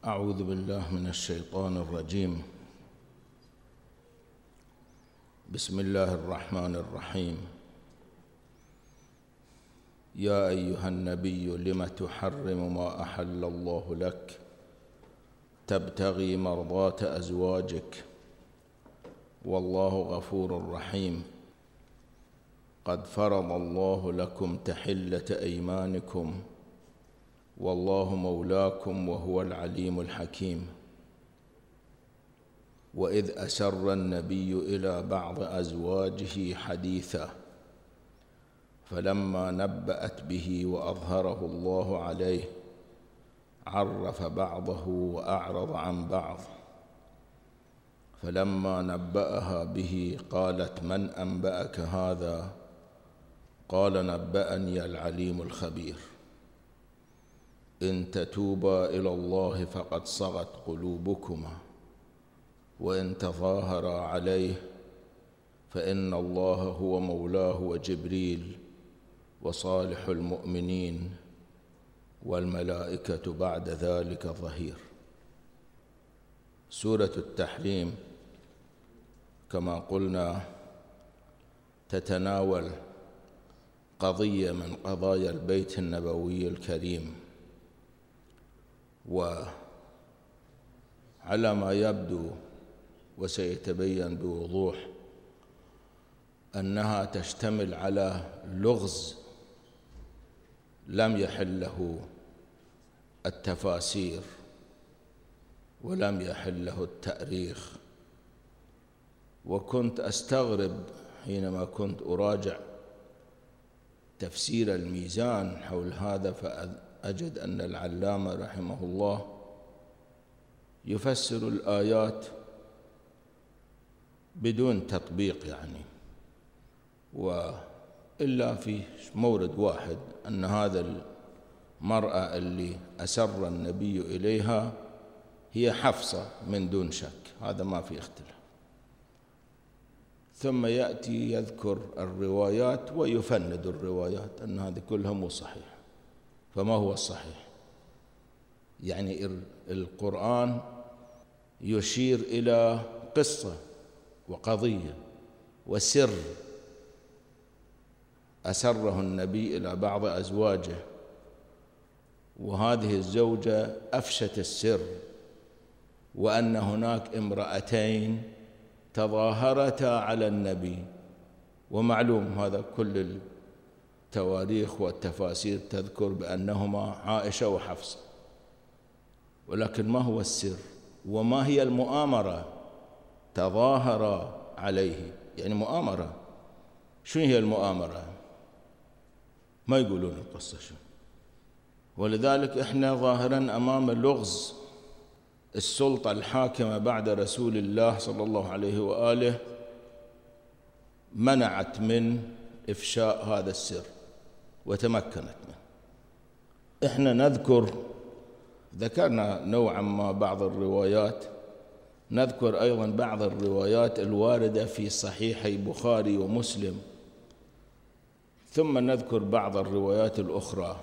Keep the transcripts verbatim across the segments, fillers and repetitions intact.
أعوذ بالله من الشيطان الرجيم. بسم الله الرحمن الرحيم. يا أيها النبي لم تحرم ما أحل الله لك تبتغي مرضات أزواجك والله غفور رحيم. قد فرض الله لكم تحلة أيمانكم والله مولاكم وهو العليم الحكيم. وإذ أسر النبي إلى بعض أزواجه حديثا فلما نبأت به وأظهره الله عليه عرف بعضه وأعرض عن بعض، فلما نبأها به قالت: من أنبأك هذا؟ قال: نبأني العليم الخبير. إن تتوبا إلى الله فقد صغت قلوبكما وإن تظاهرا عليه فإن الله هو مولاه وجبريل وصالح المؤمنين والملائكة بعد ذلك ظهير. سورة التحريم كما قلنا تتناول قضية من قضايا البيت النبوي الكريم، وعلى ما يبدو وسيتبين بوضوح أنها تشتمل على لغز لم يحل له التفاسير ولم يحل له التأريخ. وكنت أستغرب حينما كنت أراجع تفسير الميزان حول هذا، فأجد أن العلامة رحمه الله يفسر الآيات بدون تطبيق، يعني وإلا في مورد واحد أن هذا المرأة اللي أسر النبي إليها هي حفصة من دون شك، هذا ما في اختلاف. ثم يأتي يذكر الروايات ويفند الروايات أن هذه كلها مو صحيحة. فما هو الصحيح؟ يعني القرآن يشير إلى قصة وقضية وسر أسره النبي إلى بعض أزواجه، وهذه الزوجة أفشت السر، وأن هناك امرأتين تظاهرتا على النبي، ومعلوم هذا كل التواريخ والتفاسير تذكر بأنهما عائشة وحفصة. ولكن ما هو السر وما هي المؤامرة؟ تظاهر عليه، يعني مؤامرة. شنو هي المؤامرة؟ ما يقولون القصة شنو. ولذلك احنا ظاهرا أمام لغز السلطة الحاكمة بعد رسول الله صلى الله عليه وآله منعت من إفشاء هذا السر وتمكنت منه. احنا نذكر ذكرنا نوعا ما بعض الروايات، نذكر أيضا بعض الروايات الواردة في صحيحي البخاري ومسلم، ثم نذكر بعض الروايات الأخرى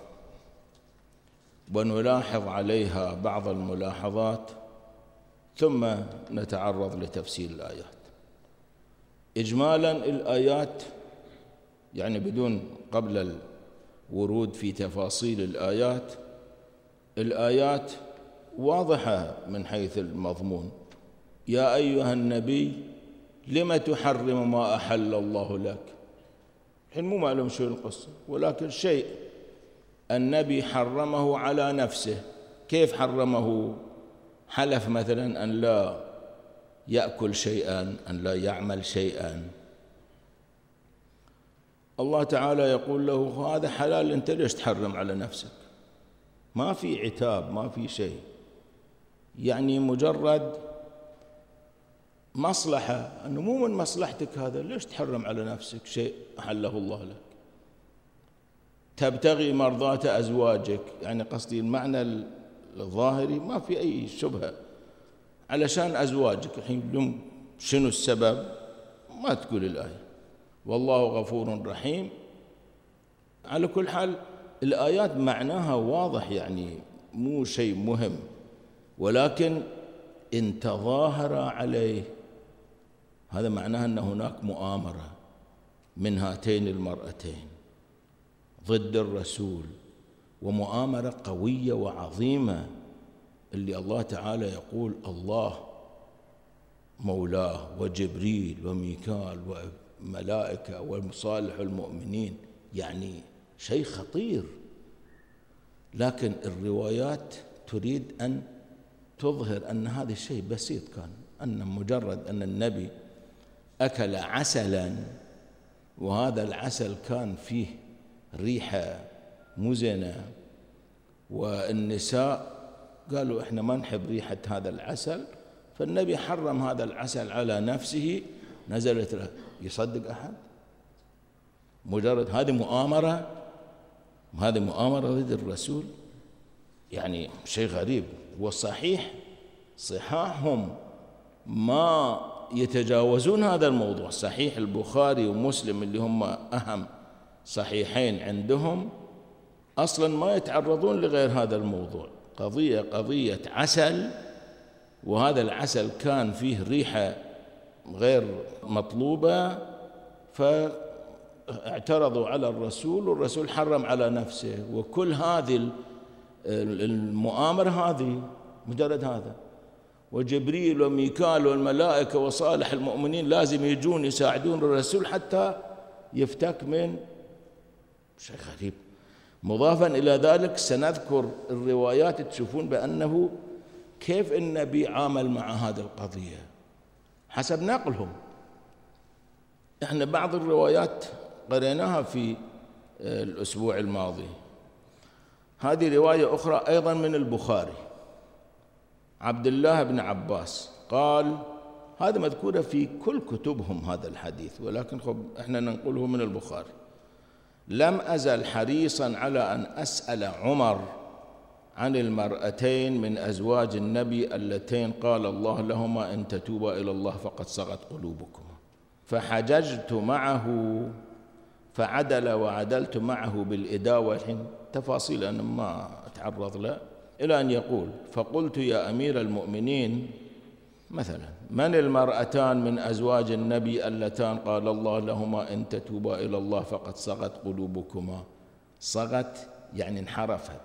ونلاحظ عليها بعض الملاحظات، ثم نتعرض لتفسير الآيات. إجمالا الآيات، يعني بدون قبل الورود في تفاصيل الآيات، الآيات واضحة من حيث المضمون. يا أيها النبي لم تحرم ما أحل الله لك. الحين مو معلوم شو القصة، ولكن شيء النبي حرمه على نفسه. كيف حرمه؟ حلف مثلا أن لا يأكل شيئا، أن لا يعمل شيئا. الله تعالى يقول له هذا حلال، أنت ليش تحرم على نفسك؟ ما في عتاب، ما في شيء، يعني مجرد مصلحة، أنه مو من مصلحتك هذا، ليش تحرم على نفسك شيء أحله الله لك؟ تبتغي مرضات أزواجك، يعني قصدي المعنى الظاهري ما في أي شبهة، علشان أزواجك. الحين شنو السبب؟ ما تقول الآية. والله غفور رحيم. على كل حال الآيات معناها واضح، يعني مو شيء مهم، ولكن إن تظاهر عليه هذا معناه أن هناك مؤامرة من هاتين المرأتين ضد الرسول، ومؤامرة قوية وعظيمة، اللي الله تعالى يقول الله مولاه وجبريل وميكال وملائكة ومصالح المؤمنين، يعني شيء خطير. لكن الروايات تريد أن تظهر أن هذا الشيء بسيط، كان أن مجرد أن النبي أكل عسلا، وهذا العسل كان فيه ريحة مزنة، والنساء قالوا إحنا ما نحب ريحة هذا العسل، فالنبي حرم هذا العسل على نفسه، نزلت له. يصدق أحد؟ مجرد هذه مؤامرة، هذه مؤامرة ضد الرسول، يعني شيء غريب. والصحيح صحاحهم ما يتجاوزون هذا الموضوع. صحيح البخاري ومسلم اللي هم أهم صحيحين عندهم أصلا ما يتعرضون لغير هذا الموضوع. قضية قضية عسل، وهذا العسل كان فيه ريحة غير مطلوبة، فاعترضوا على الرسول، والرسول حرم على نفسه. وكل هذه المؤامرة هذه مجرد هذا، وجبريل وميكال والملائكة وصالح المؤمنين لازم يجون يساعدون الرسول حتى يفتك من شيء غريب. مضافا إلى ذلك سنذكر الروايات تشوفون بأنه كيف النبي عامل مع هذه القضية حسب نقلهم. احنا بعض الروايات قرأناها في الأسبوع الماضي، هذه رواية أخرى أيضا من البخاري. عبد الله بن عباس قال، هذا مذكورة في كل كتبهم هذا الحديث، ولكن خب احنا ننقله من البخاري: لم أزل حريصا على أن أسأل عمر عن المرأتين من أزواج النبي اللتين قال الله لهما إن تتوبا إلى الله فقد صغت قلوبكما، فحججت معه فعدل وعدلت معه بالإداوة. الحين تفاصيل أنا ما أتعرض له، إلى أن يقول: فقلت يا أمير المؤمنين مثلا من المرأتان من أزواج النبي اللتان قال الله لهما إن تتوبا إلى الله فقد صغت قلوبكما؟ صغت يعني انحرفت.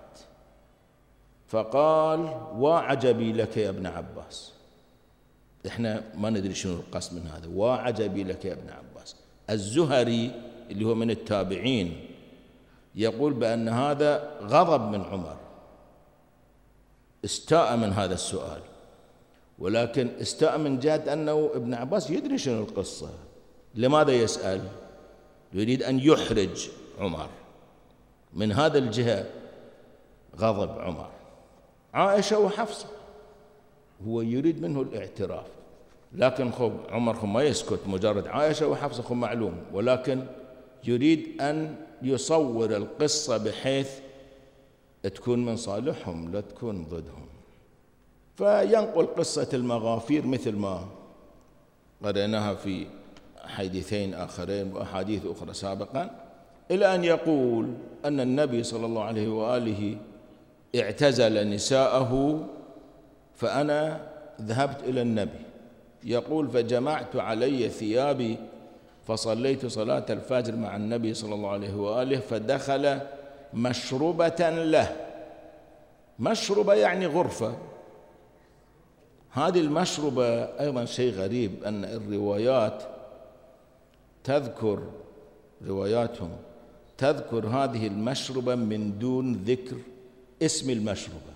فقال: وعجبي لك يا ابن عباس. إحنا ما ندري شنو القصد من هذا، وعجبي لك يا ابن عباس. الزهري اللي هو من التابعين يقول بأن هذا غضب من عمر، استاء من هذا السؤال، ولكن استاء من جهة أنه ابن عباس يدري شنو القصة. لماذا يسأل؟ يريد أن يحرج عمر، من هذا الجهة غضب عمر. عائشة وحفصة هو يريد منه الاعتراف، لكن خب عمر خب ما يسكت مجرد عائشة وحفصة خب معلوم، ولكن يريد أن يصور القصة بحيث تكون من صالحهم لا تكون ضدهم. فينقل قصة المغافير مثل ما قرأناها في حديثين آخرين وأحاديث أخرى سابقا، إلى أن يقول أن النبي صلى الله عليه وآله اعتزل نساءه، فأنا ذهبت إلى النبي، يقول: فجمعت علي ثيابي فصليت صلاة الفجر مع النبي صلى الله عليه وآله، فدخل مشربة له. مشربة يعني غرفة. هذه المشربة أيضا شيء غريب، أن الروايات تذكر رواياتهم تذكر هذه المشربة من دون ذكر اسم المشربة.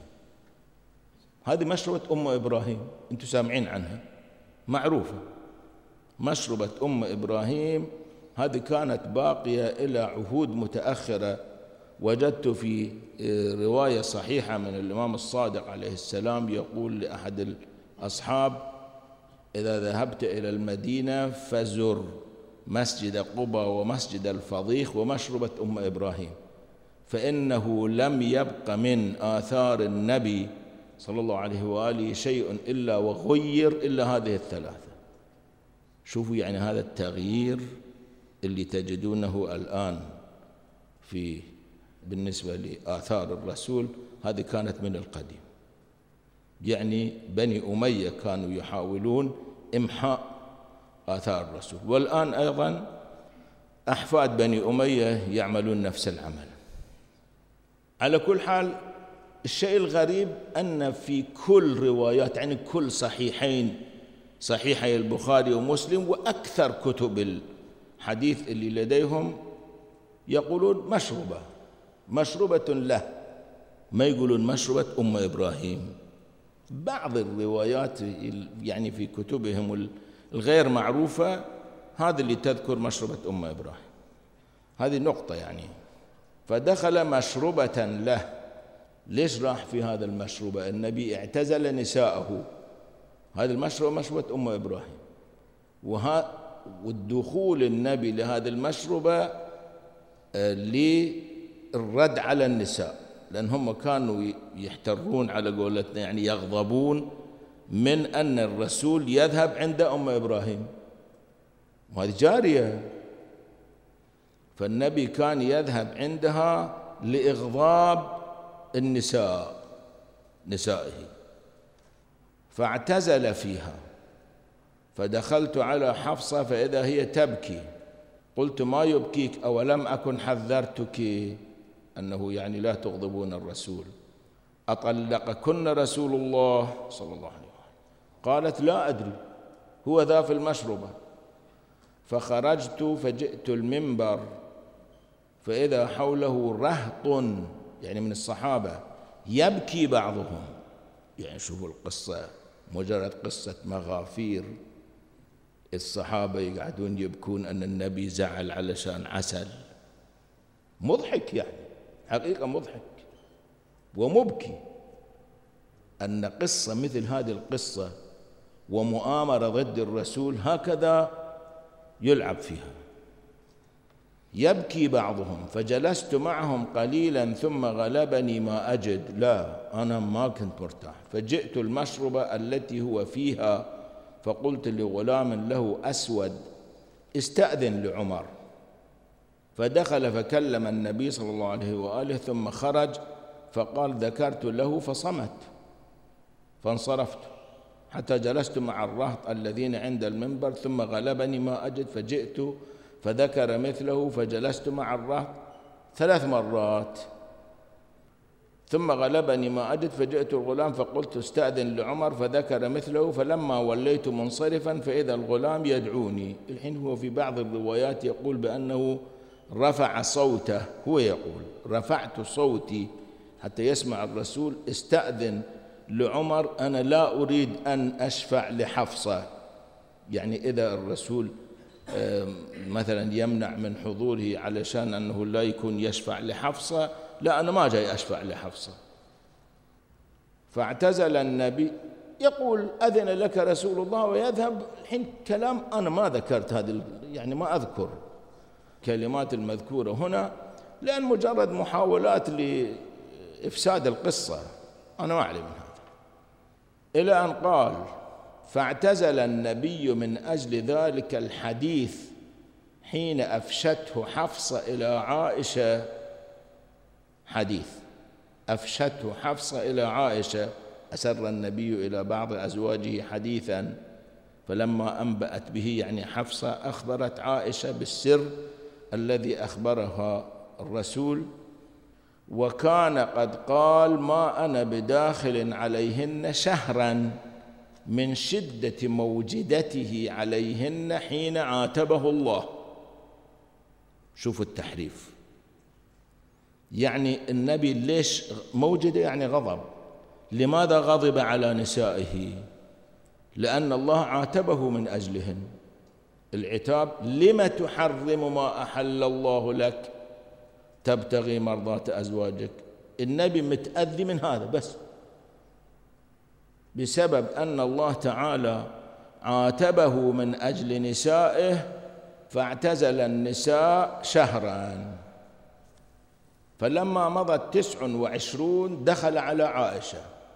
هذه مشربة أم إبراهيم، أنتم سامعين عنها، معروفة. مشربة أم إبراهيم هذه كانت باقية إلى عهود متأخرة. وجدت في رواية صحيحة من الإمام الصادق عليه السلام يقول لأحد الأصحاب: إذا ذهبت إلى المدينة فزر مسجد قباء ومسجد الفضيخ ومشربة أم إبراهيم، فإنه لم يبق من آثار النبي صلى الله عليه وآله شيء إلا وغير إلا هذه الثلاثة. شوفوا يعني هذا التغيير اللي تجدونه الآن في بالنسبة لآثار الرسول، هذه كانت من القديم. يعني بني أمية كانوا يحاولون إمحاء آثار الرسول، والآن أيضا أحفاد بني أمية يعملون نفس العمل. على كل حال، الشيء الغريب أن في كل روايات، يعني كل صحيحين، صحيحي البخاري ومسلم وأكثر كتب الحديث اللي لديهم، يقولون مشروبة مشروبة له، ما يقولون مشروبة أم إبراهيم. بعض الروايات يعني في كتبهم الغير معروفة هذا اللي تذكر مشروبة أم إبراهيم، هذه نقطة يعني. فدخل مشروبة له. ليش راح في هذا المشروبة؟ النبي اعتزل نساءه، هذا المشروبة مشروبة أم إبراهيم، وها والدخول النبي لهذه المشروبة للرد على النساء، لأن هم كانوا يحترون على قولتنا، يعني يغضبون من أن الرسول يذهب عند أم إبراهيم، وهذه جارية، فالنبي كان يذهب عندها لإغضاب النساء نسائه، فاعتزل فيها. فدخلت على حفصة فإذا هي تبكي، قلت ما يبكيك؟ أولم أكن حذرتك أنه يعني لا تغضبون الرسول؟ أطلقكن رسول الله صلى الله عليه وسلم؟ قالت لا أدري، هو ذا في المشربة. فخرجت فجئت المنبر فإذا حوله رهط، يعني من الصحابة، يبكي بعضهم. يعني شوفوا القصة، مجرد قصة مغافير، الصحابة يقعدون يبكون أن النبي زعل علشان عسل. مضحك، يعني حقيقة مضحك ومبكي أن قصة مثل هذه القصة ومؤامرة ضد الرسول هكذا يلعب فيها. يبكي بعضهم، فجلست معهم قليلا ثم غلبني ما أجد، لا أنا ما كنت مرتاح، فجئت المشربة التي هو فيها، فقلت لغلام له أسود استأذن لعمر، فدخل فكلم النبي صلى الله عليه وآله ثم خرج، فقال ذكرت له فصمت، فانصرفت حتى جلست مع الرهط الذين عند المنبر، ثم غلبني ما أجد فجئت فذكر مثله، فجلست مع الرهط ثلاث مرات، ثم غلبني ما أجد فجئت الغلام فقلت استأذن لعمر، فذكر مثله، فلما وليت منصرفا فإذا الغلام يدعوني. الحين هو في بعض الروايات يقول بأنه رفع صوته، هو يقول رفعت صوتي حتى يسمع الرسول، استأذن لعمر، أنا لا أريد أن أشفع لحفصة، يعني إذا الرسول مثلا يمنع من حضوره علشان أنه لا يكون يشفع لحفصة، لا أنا ما جاي أشفع لحفصة. فاعتزل النبي، يقول أذن لك رسول الله ويذهب. الحين كلام أنا ما ذكرت هذه، يعني ما أذكر كلمات المذكورة هنا، لأن مجرد محاولات لإفساد القصة، أنا ما أعلم من هذا. إلى أن قال فاعتزل النبي من أجل ذلك الحديث حين أفشته حفصة إلى عائشة. حديث أفشته حفصة إلى عائشة، أسر النبي إلى بعض أزواجه حديثا، فلما أنبأت به يعني حفصة أخبرت عائشة بالسر الذي أخبرها الرسول، وكان قد قال ما أنا بداخل عليهن شهرا من شدة موجدته عليهن حين عاتبه الله. شوفوا التحريف، يعني النبي ليش موجدة؟ يعني غضب. لماذا غضب على نسائه؟ لأن الله عاتبه من أجلهن. العتاب لم تحرم ما أحل الله لك تبتغي مرضات أزواجك. النبي متأذي من هذا بس، بسبب أن الله تعالى عاتبه من أجل نسائه، فاعتزل النساء شهرا. فلما مضت تسع وعشرون دخل على عائشة،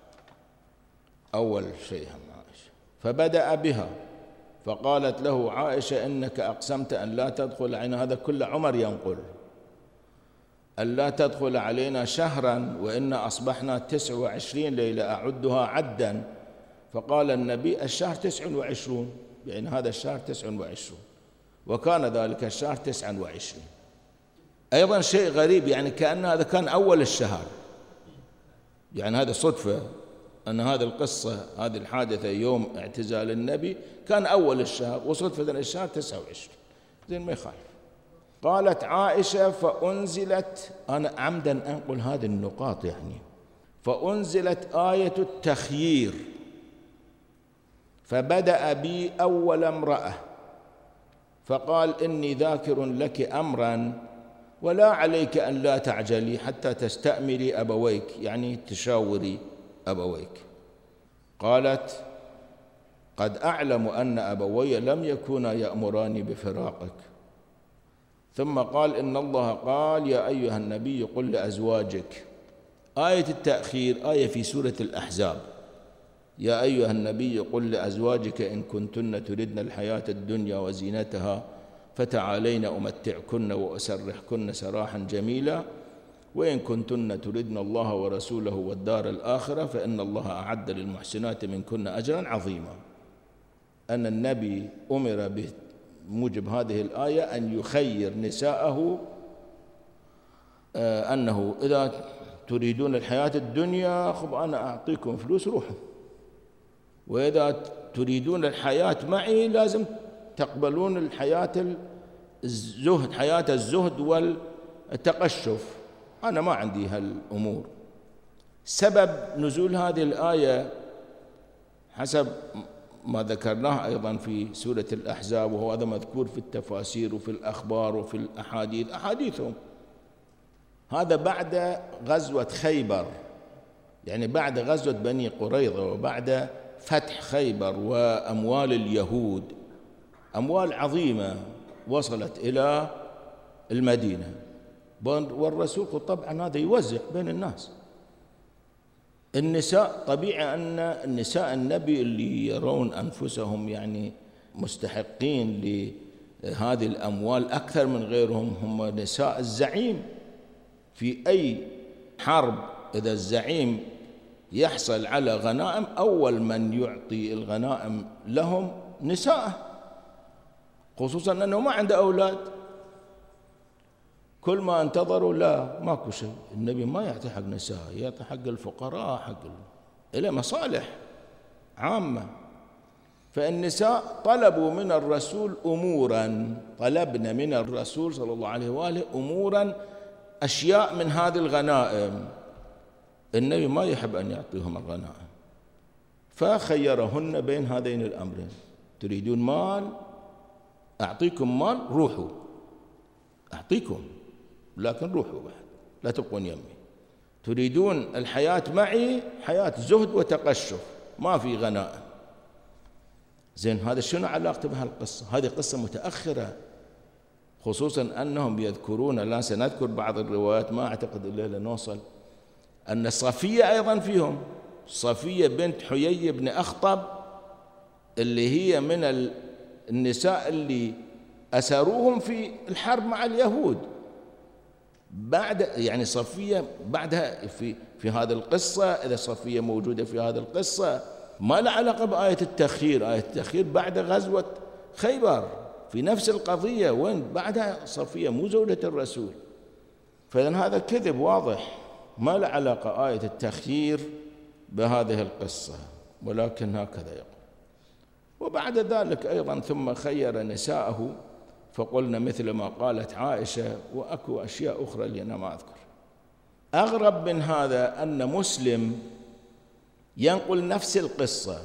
أول شيء هم عائشة، فبدأ بها، فقالت له عائشة إنك أقسمت أن لا تدخل، عين هذا كل عمر ينقل، ألا تدخل علينا شهرا وإنا أصبحنا تسع وعشرين ليلة أعدها عدا، فقال النبي الشهر تسع وعشرون، يعني هذا الشهر تسع وعشرون، وكان ذلك الشهر تسعا وعشرين. أيضا شيء غريب، يعني كأن هذا كان أول الشهر، يعني هذا صدفة أن هذه القصة هذه الحادثة يوم اعتزال النبي كان أول الشهر، وصدفة الشهر تسعة وعشرين، زين ما يخالف. قالت عائشة فأنزلت، أنا عمدا أنقل هذه النقاط يعني، فأنزلت آية التخيير، فبدأ بي أول امرأة فقال إني ذاكر لك أمرا ولا عليك أن لا تعجلي حتى تستأمري أبويك، يعني تشاوري أبويك. قالت قد أعلم أن أبوي لم يكونا يأمراني بفراقك. ثم قال إن الله قال يا أيها النبي قل لأزواجك. آية التأخير آية في سورة الأحزاب، يا أيها النبي قل لأزواجك إن كنتن تردن الحياة الدنيا وزينتها فتعالين أمتعكن وأسرحكن سراحا جميلا، وإن كنتن تردن الله ورسوله والدار الآخرة فإن الله أعد للمحسنات منكن أجرا عظيما. أن النبي أمر بموجب هذه الآية أن يخير نساءه، أنه إذا تريدون الحياة الدنيا خب أنا أعطيكم فلوس روحوا، وإذا تريدون الحياة معي لازم تقبلون الحياة الزهد، حياة الزهد والتقشف، أنا ما عندي هالأمور. سبب نزول هذه الآية حسب ما ذكرناه أيضا في سورة الأحزاب، وهو هذا مذكور في التفاسير وفي الأخبار وفي الأحاديث أحاديثهم، هذا بعد غزوة خيبر، يعني بعد غزوة بني قريظة وبعد فتح خيبر وأموال اليهود، أموال عظيمة وصلت إلى المدينة، والرسول طبعا هذا يوزع بين الناس. النساء طبيعي أن النساء النبي اللي يرون أنفسهم يعني مستحقين لهذه الأموال أكثر من غيرهم هم نساء الزعيم. في أي حرب إذا الزعيم يحصل على غنائم أول من يعطي الغنائم لهم نساءه، خصوصا أنه ما عنده أولاد، كل ما انتظروا لا ماكو شيء. النبي ما يعطي حق نساء، يعطي حق الفقراء، حق إلى مصالح عامة. فالنساء طلبوا من الرسول أمورا، طلبنا من الرسول صلى الله عليه وآله أمورا، أشياء من هذه الغنائم. النبي ما يحب أن يعطيهم الغنائم، فخيرهن بين هذين الأمرين، تريدون مال أعطيكم مال روحوا، أعطيكم لكن روحوا بعد لا تبقون يمي. تريدون الحياة معي حياة زهد وتقشف، ما في غنائم. زين هذا شنو علاقته بهالقصة؟ هذه قصة متأخرة، خصوصا أنهم يذكرون، لا سنذكر بعض الروايات ما أعتقد إلا لنوصل، أن صفية أيضا فيهم، صفية بنت حيي بن أخطب اللي هي من النساء اللي أسروهم في الحرب مع اليهود. بعد يعني صفية بعدها في في هذه القصة، إذا صفية موجودة في هذه القصة ما لها علاقة بآية التخيير. آية التخيير بعد غزوة خيبر في نفس القضية، وين بعدها صفية مو زوجة الرسول. فإذن هذا كذب واضح، ما له علاقة آية التخيير بهذه القصة، ولكن هكذا يقول. وبعد ذلك أيضا ثم خير نساءه فقلنا مثل ما قالت عائشة، وأكو أشياء أخرى اللي أنا ما أذكر. أغرب من هذا أن مسلم ينقل نفس القصة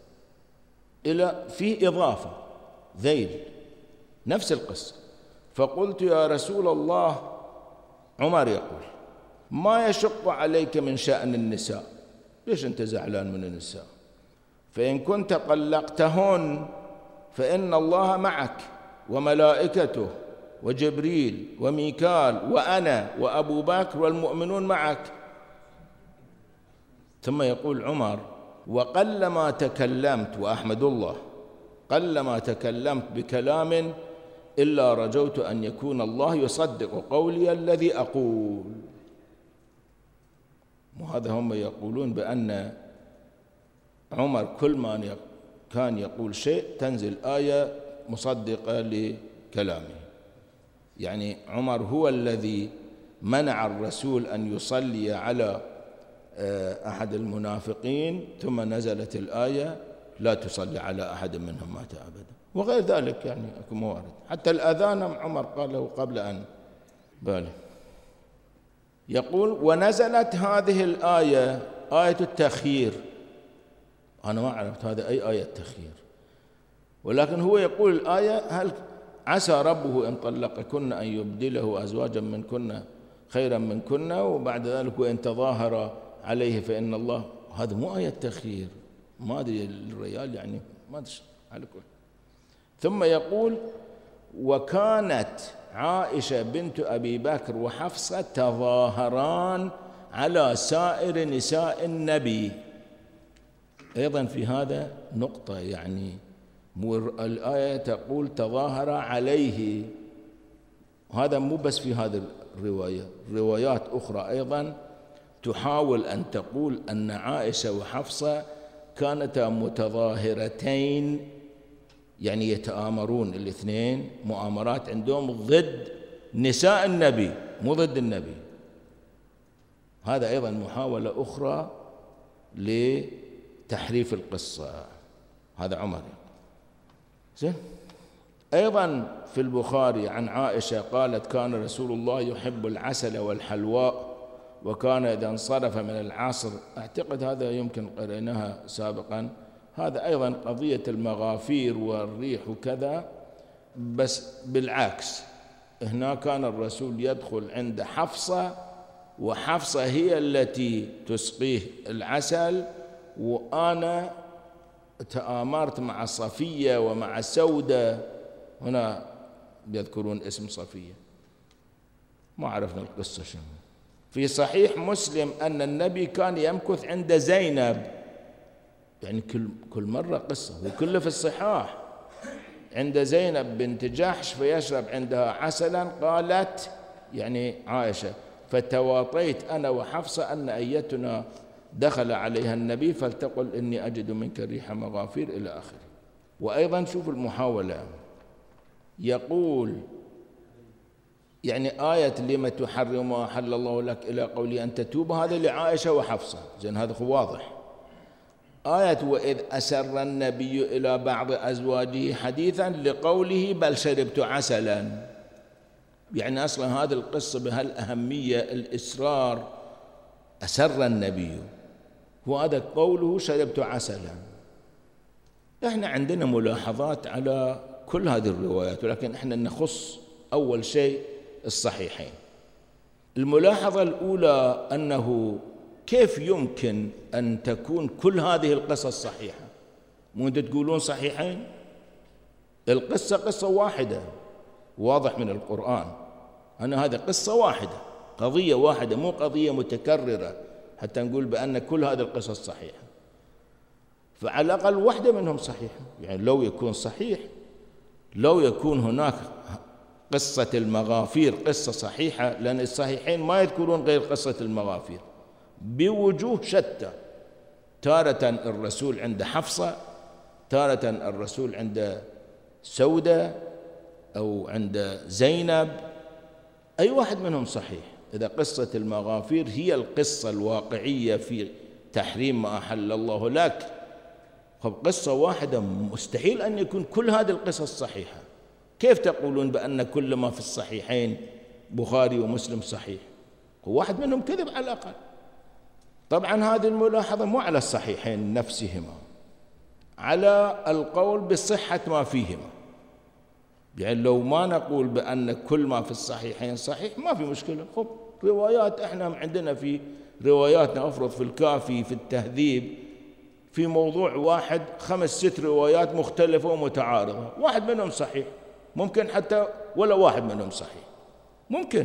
إلى في إضافة ذيل نفس القصة. فقلت يا رسول الله، عمر يقول ما يشق عليك من شأن النساء، ليش أنت زعلان من النساء؟ فإن كنت طلقتهن فإن الله معك وملائكته وجبريل وميكال وأنا وأبو بكر والمؤمنون معك. ثم يقول عمر وقلما تكلمت، وأحمد الله قلما تكلمت بكلام إلا رجوت أن يكون الله يصدق قولي الذي أقول. وهذا هم يقولون بأن عمر كل ما كان يقول شيء تنزل آية مصدقة لكلامه. يعني عمر هو الذي منع الرسول أن يصلي على أحد المنافقين ثم نزلت الآية لا تصلي على أحد منهم مات أبدا، وغير ذلك يعني أكو موارد. حتى الأذان عمر قاله قبل أن باله. يقول ونزلت هذه الآية آية التخيير. أنا ما عرفت هذا أي آية تخيير، ولكن هو يقول الآية هل عسى ربه إن طلقكن أن يبدله أزواجا منكن خيرا منكن، وبعد ذلك وإن تظاهر عليه فإن الله. هذا مو آية تخيير، ما أدري الرجال يعني ما أدري على كل. ثم يقول وكانت عائشة بنت أبي بكر وحفصة تظاهران على سائر نساء النبي. أيضا في هذا نقطة، يعني الآية تقول تظاهر عليه، هذا مو بس في هذه الرواية، روايات أخرى أيضا تحاول أن تقول أن عائشة وحفصة كانتا متظاهرتين، يعني يتآمرون الاثنين مؤامرات عندهم ضد نساء النبي مو ضد النبي. هذا أيضا محاولة أخرى لتحريف القصة. هذا عمر. زين. أيضا في البخاري عن عائشة قالت كان رسول الله يحب العسل والحلواء، وكان إذا انصرف من العصر، أعتقد هذا يمكن قرأناها سابقا، هذا أيضا قضية المغافير والريح وكذا، بس بالعكس هنا كان الرسول يدخل عند حفصة، وحفصة هي التي تسقيه العسل، وأنا تآمرت مع صفية ومع سودة. هنا يذكرون اسم صفية، ما عرفنا القصة شنو. في صحيح مسلم أن النبي كان يمكث عند زينب، يعني كل كل مرة قصة، وكله في الصحاح، عند زينب بنت جحش فيشرب عندها عسلا. قالت يعني عائشة فتواطيت أنا وحفصة أن أيتنا دخل عليها النبي فلتقل إني أجد منك ريح مغافير إلى آخره. وأيضا شوف المحاولة، يقول يعني آية لما تحرم ما أحل الله لك إلى قولي أن تتوب، هذا لعائشة وحفصة، زين هذا واضح. آية وإذ أسر النبي إلى بعض أزواجه حديثا لقوله بل شربت عسلا، يعني أصلا هذه القصة بهالأهمية، الإسرار، أسر النبي، وهذا قوله شربت عسلا. احنا عندنا ملاحظات على كل هذه الروايات، ولكن احنا نخص أول شيء الصحيحين. الملاحظة الأولى أنه كيف يمكن أن تكون كل هذه القصص صحيحة؟ مو أنتم تقولون صحيحين؟ القصة قصة واحدة، واضح من القرآن أن هذه قصة واحدة، قضية واحدة، مو قضية متكررة حتى نقول بأن كل هذه القصص صحيحة. فعلى الأقل واحدة منهم صحيحة، يعني لو يكون صحيح، لو يكون هناك قصة المغافير قصة صحيحة، لأن الصحيحين ما يذكرون غير قصة المغافير بوجوه شتى، تارة الرسول عند حفصة، تارة الرسول عند سودة أو عند زينب، أي واحد منهم صحيح. إذا قصة المغافير هي القصة الواقعية في تحريم ما أحل الله لك، قصة واحدة مستحيل أن يكون كل هذه القصص صحيحة. كيف تقولون بأن كل ما في الصحيحين بخاري ومسلم صحيح؟ واحد منهم كذب على الأقل. طبعا هذه الملاحظة مو على الصحيحين نفسهما، على القول بصحة ما فيهما. يعني لو ما نقول بأن كل ما في الصحيحين صحيح ما في مشكلة. خب روايات احنا عندنا في رواياتنا، أفرض في الكافي في التهذيب في موضوع واحد خمس ست روايات مختلفة ومتعارضة، واحد منهم صحيح، ممكن حتى ولا واحد منهم صحيح ممكن،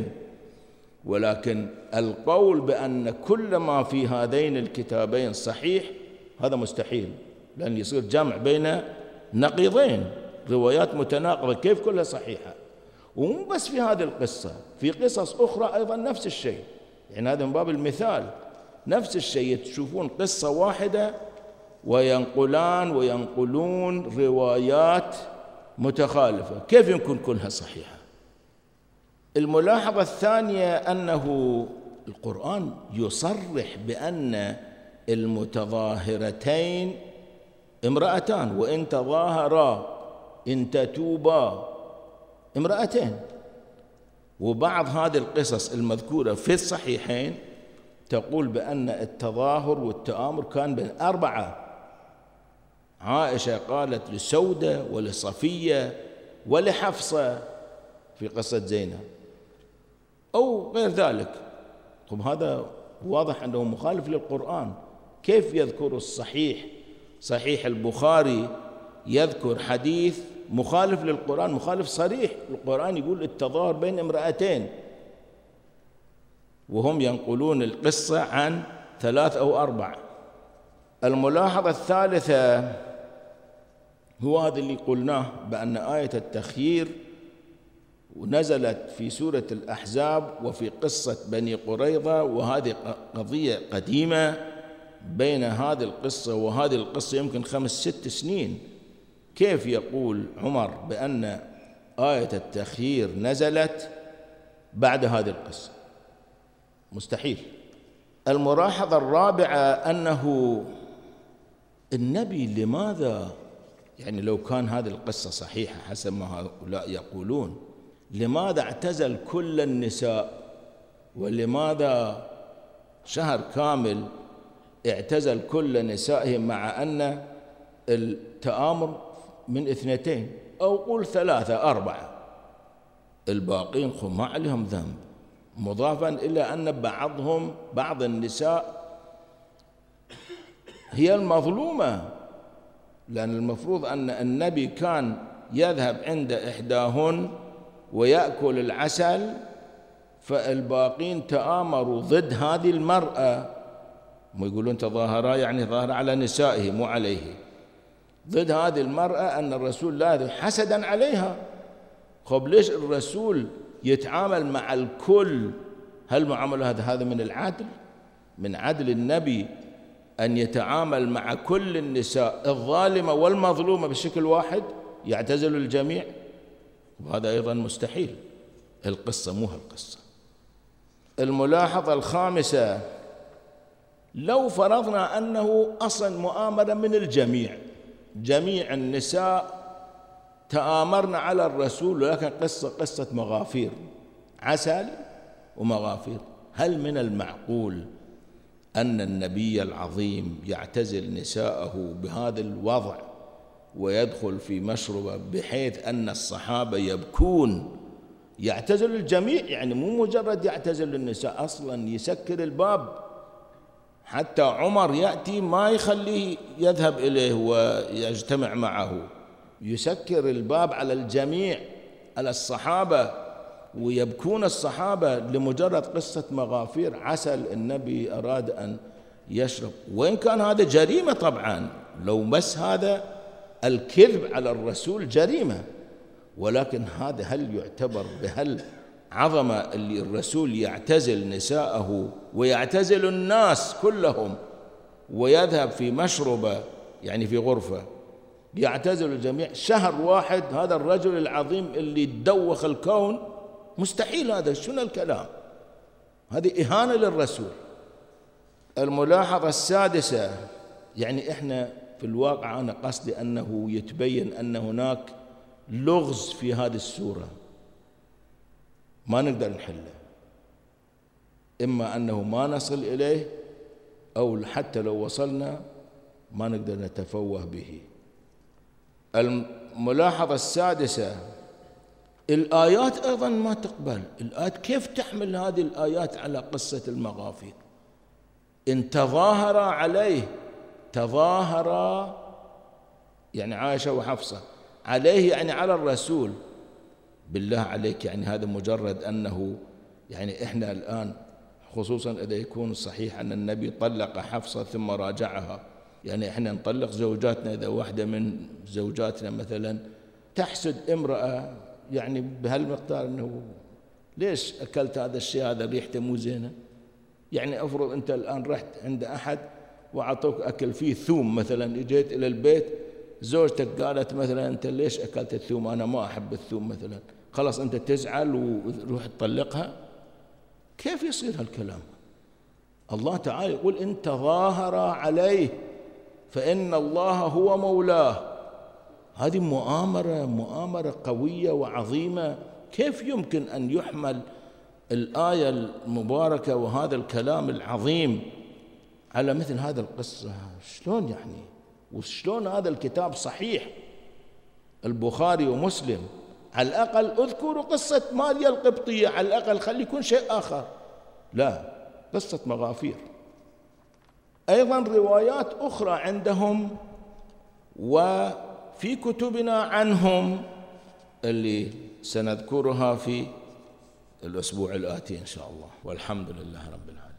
ولكن القول بأن كل ما في هذين الكتابين صحيح هذا مستحيل، لأن يصير جمع بين نقيضين، روايات متناقضة كيف كلها صحيحة؟ ومو بس في هذه القصة، في قصص أخرى أيضا نفس الشيء، يعني هذا من باب المثال. نفس الشيء تشوفون قصة واحدة وينقلان وينقلون روايات متخالفة، كيف يمكن كلها صحيحة؟ الملاحظة الثانية أنه القرآن يصرح بأن المتظاهرتين امرأتان، وإن تظاهرا إن تتوبا امرأتين. وبعض هذه القصص المذكورة في الصحيحين تقول بأن التظاهر والتآمر كان بين أربعة. عائشة قالت لسودة ولصفية ولحفصة في قصة زينب أو غير ذلك. طب هذا واضح أنه مخالف للقرآن. كيف يذكر الصحيح صحيح البخاري يذكر حديث مخالف للقرآن، مخالف صريح؟ القرآن يقول التظاهر بين امرأتين، وهم ينقلون القصة عن ثلاث أو أربع. الملاحظة الثالثة هو هذا اللي قلناه بأن آية التخيير ونزلت في سورة الأحزاب وفي قصة بني قريظة، وهذه قضية قديمة. بين هذه القصة وهذه القصة يمكن خمس ست سنين. كيف يقول عمر بأن آية التخيير نزلت بعد هذه القصة؟ مستحيل. الملاحظة الرابعة أنه النبي لماذا، يعني لو كان هذه القصة صحيحة حسب ما هؤلاء يقولون، لماذا اعتزل كل النساء؟ ولماذا شهر كامل اعتزل كل نسائهم، مع أن التآمر من اثنتين أو قول ثلاثة أربعة، الباقين هم ما عليهم ذنب، مضافا إلى أن بعضهم بعض النساء هي المظلومة، لأن المفروض أن النبي كان يذهب عند إحداهن ويأكل العسل، فالباقين تآمروا ضد هذه المرأة. هم يقولون تظاهرا يعني ظاهر على نسائه مو عليه، ضد هذه المرأة، أن الرسول لا حسدا عليها. خب ليش الرسول يتعامل مع الكل؟ هل معاملة هذا هذا من العدل؟ من عدل النبي أن يتعامل مع كل النساء الظالمة والمظلومة بشكل واحد، يعتزل الجميع؟ وهذا أيضا مستحيل. القصة مو هالقصة. الملاحظة الخامسة، لو فرضنا أنه أصلا مؤامرة من الجميع، جميع النساء تآمرن على الرسول، ولكن قصة قصة مغافير، عسل ومغافير، هل من المعقول أن النبي العظيم يعتزل نساءه بهذا الوضع ويدخل في مشربة بحيث أن الصحابة يبكون؟ يعتزل الجميع، يعني مو مجرد يعتزل النساء، أصلا يسكر الباب، حتى عمر يأتي ما يخليه يذهب إليه ويجتمع معه، يسكر الباب على الجميع، على الصحابة، ويبكون الصحابة لمجرد قصة مغافير عسل النبي أراد أن يشرب. وإن كان هذا جريمة طبعا، لو بس هذا الكذب على الرسول جريمة، ولكن هذا هل يعتبر بهل عظمة اللي الرسول يعتزل نساءه ويعتزل الناس كلهم ويذهب في مشربة، يعني في غرفة يعتزل الجميع شهر واحد؟ هذا الرجل العظيم اللي دوخ الكون، مستحيل. هذا شنو الكلام؟ هذه إهانة للرسول. الملاحظة السادسة، يعني إحنا في الواقع أنا قصدي أنه يتبين أن هناك لغز في هذه السورة ما نقدر نحله، إما أنه ما نصل إليه، أو حتى لو وصلنا ما نقدر نتفوه به. الملاحظة السادسة، الآيات أيضا ما تقبل. الآيات كيف تحمل هذه الآيات على قصة المغافير؟ إن تظاهر عليه، تظاهر يعني عائشة وحفصة، عليه يعني على الرسول، بالله عليك، يعني هذا مجرد أنه يعني إحنا الآن خصوصا إذا يكون صحيح أن النبي طلق حفصة ثم راجعها، يعني إحنا نطلق زوجاتنا إذا واحدة من زوجاتنا مثلا تحسد امرأة يعني بهالمقدار أنه ليش أكلت هذا الشيء هذا ريحته مو زينة؟ يعني أفرض أنت الآن رحت عند أحد وعطوك أكل فيه ثوم مثلا، اجيت إلى البيت زوجتك قالت مثلا أنت ليش أكلت الثوم؟ أنا ما أحب الثوم مثلا، خلاص أنت تزعل وتروح تطلقها؟ كيف يصير هالكلام؟ الله تعالى يقول إن تظاهر عليه فإن الله هو مولاه. هذه مؤامرة مؤامرة قوية وعظيمة. كيف يمكن أن يحمل الآية المباركة وهذا الكلام العظيم على مثل هذا القصة؟ شلون يعني؟ وشلون هذا الكتاب صحيح البخاري ومسلم؟ على الأقل اذكروا قصة ماريا القبطية، على الأقل خلي يكون شيء آخر. لا، قصة مغافير. أيضا روايات أخرى عندهم وفي كتبنا عنهم اللي سنذكرها في الأسبوع الآتي إن شاء الله، والحمد لله رب العالمين.